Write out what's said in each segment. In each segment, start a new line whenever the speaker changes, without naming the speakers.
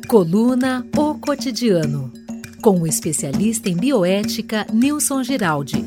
Coluna O Cotidiano, com o especialista em bioética Nilson Giraldi.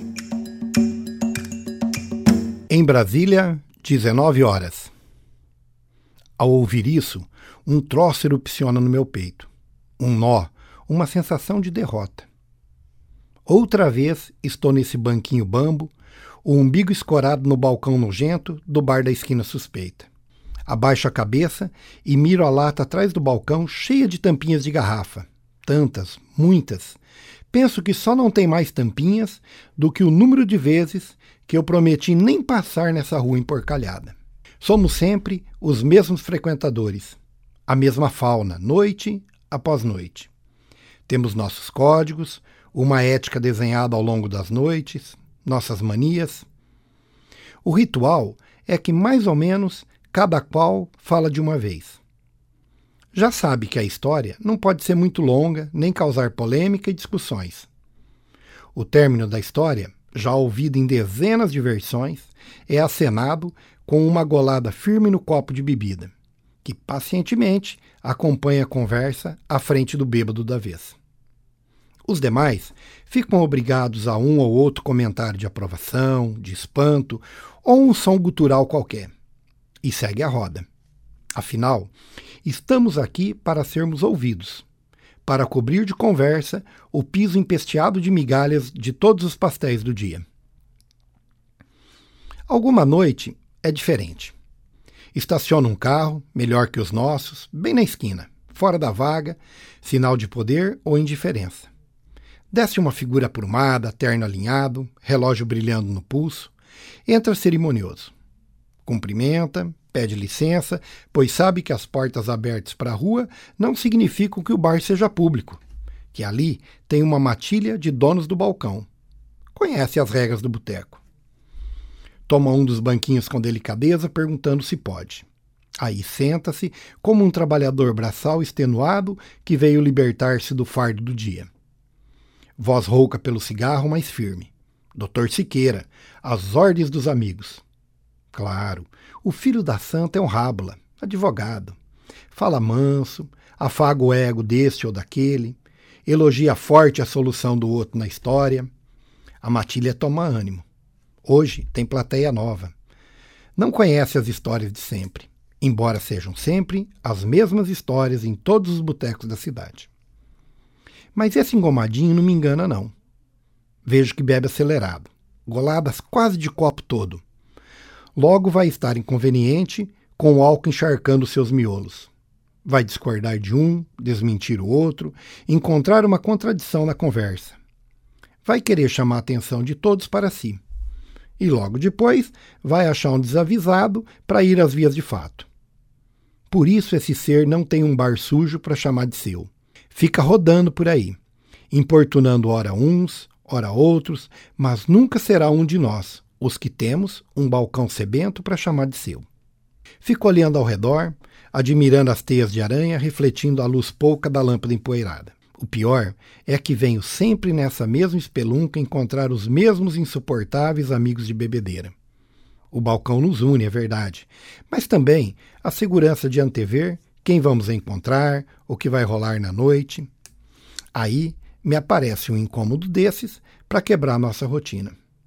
Em Brasília, 19 horas. Ao ouvir isso, um troço erupciona no meu peito. Um nó, uma sensação de derrota. Outra vez estou nesse banquinho bambo, o umbigo escorado no balcão nojento do bar da esquina suspeita. Abaixo a cabeça e miro a lata atrás do balcão cheia de tampinhas de garrafa. Tantas, muitas. Penso que só não tem mais tampinhas do que o número de vezes que eu prometi nem passar nessa rua emporcalhada. Somos sempre os mesmos frequentadores, a mesma fauna, noite após noite. Temos nossos códigos, uma ética desenhada ao longo das noites, nossas manias. O ritual é que, mais ou menos, cada qual fala de uma vez. Já sabe que a história não pode ser muito longa, nem causar polêmica e discussões. O término da história, já ouvido em dezenas de versões, é acenado com uma golada firme no copo de bebida, que pacientemente acompanha a conversa à frente do bêbado da vez. Os demais ficam obrigados a um ou outro comentário de aprovação, de espanto ou um som gutural qualquer. E segue a roda. Afinal, estamos aqui para sermos ouvidos, para cobrir de conversa o piso empesteado de migalhas de todos os pastéis do dia. Alguma noite é diferente. Estaciona um carro, melhor que os nossos, bem na esquina, fora da vaga, sinal de poder ou indiferença. Desce uma figura aprumada, terno alinhado, relógio brilhando no pulso, entra cerimonioso. Cumprimenta, pede licença, pois sabe que as portas abertas para a rua não significam que o bar seja público, que ali tem uma matilha de donos do balcão. Conhece as regras do boteco. Toma um dos banquinhos com delicadeza, perguntando se pode. Aí senta-se como um trabalhador braçal extenuado que veio libertar-se do fardo do dia. Voz rouca pelo cigarro, mas firme. Doutor Siqueira, às ordens dos amigos. Claro, o filho da santa é um rábula, advogado. Fala manso, afaga o ego deste ou daquele, elogia forte a solução do outro na história. A matilha toma ânimo. Hoje tem plateia nova. Não conhece as histórias de sempre, embora sejam sempre as mesmas histórias em todos os botecos da cidade. Mas esse engomadinho não me engana, não. Vejo que bebe acelerado, goladas quase de copo todo. Logo vai estar inconveniente com o álcool encharcando seus miolos. Vai discordar de um, desmentir o outro, encontrar uma contradição na conversa. Vai querer chamar a atenção de todos para si. E logo depois vai achar um desavisado para ir às vias de fato. Por isso esse ser não tem um bar sujo para chamar de seu. Fica rodando por aí, importunando ora uns, ora outros, mas nunca será um de nós, os que temos um balcão sebento para chamar de seu. Fico olhando ao redor, admirando as teias de aranha refletindo a luz pouca da lâmpada empoeirada. O pior é que venho sempre nessa mesma espelunca encontrar os mesmos insuportáveis amigos de bebedeira. O balcão nos une, é verdade, mas também a segurança de antever quem vamos encontrar, o que vai rolar na noite. Aí me aparece um incômodo desses para quebrar nossa rotina.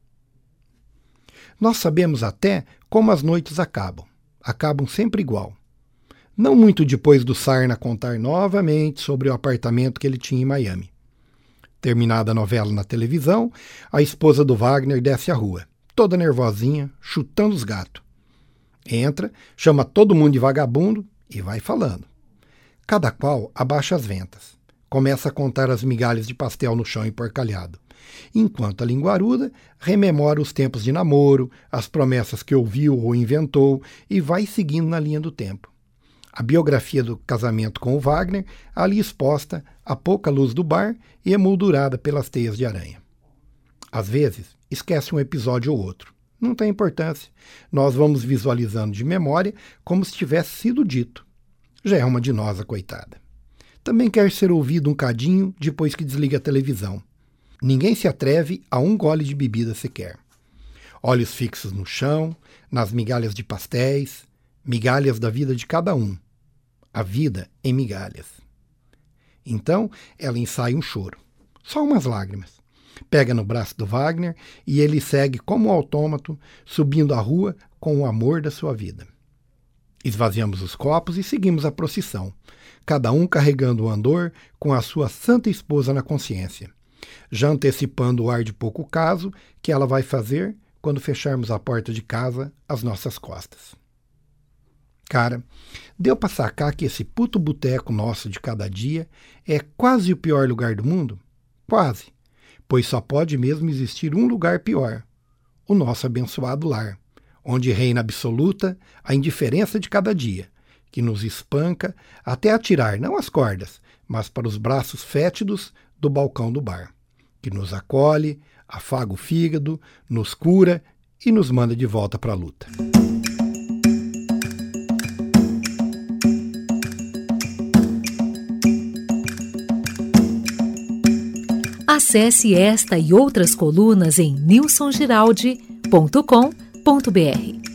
Nós sabemos até como as noites acabam. Acabam sempre igual. Não muito depois do Sarna contar novamente sobre o apartamento que ele tinha em Miami. Terminada a novela na televisão, a esposa do Wagner desce a rua, toda nervosinha, chutando os gatos. Entra, chama todo mundo de vagabundo e vai falando. Cada qual abaixa as ventas. Começa a contar as migalhas de pastel no chão emporcalhado. Enquanto a linguaruda rememora os tempos de namoro, as promessas que ouviu ou inventou e vai seguindo na linha do tempo. A biografia do casamento com o Wagner, ali exposta à pouca luz do bar e emoldurada pelas teias de aranha. Às vezes, esquece um episódio ou outro. Não tem importância. Nós vamos visualizando de memória como se tivesse sido dito. Já é uma de nós, a coitada. Também quer ser ouvido um cadinho depois que desliga a televisão. Ninguém se atreve a um gole de bebida sequer. Olhos fixos no chão, nas migalhas de pastéis, migalhas da vida de cada um. A vida em migalhas. Então, ela ensaia um choro. Só umas lágrimas. Pega no braço do Wagner e ele segue como um autômato, subindo a rua com o amor da sua vida. Esvaziamos os copos e seguimos a procissão, cada um carregando o andor com a sua santa esposa na consciência, já antecipando o ar de pouco caso que ela vai fazer quando fecharmos a porta de casa às nossas costas. Cara, deu pra sacar que esse puto boteco nosso de cada dia é quase o pior lugar do mundo? Quase, pois só pode mesmo existir um lugar pior, o nosso abençoado lar, onde reina absoluta a indiferença de cada dia, que nos espanca até atirar não as cordas, mas para os braços fétidos do balcão do bar, que nos acolhe, afaga o fígado, nos cura e nos manda de volta para a luta.
Acesse esta e outras colunas em nilsongiraldi.com.br.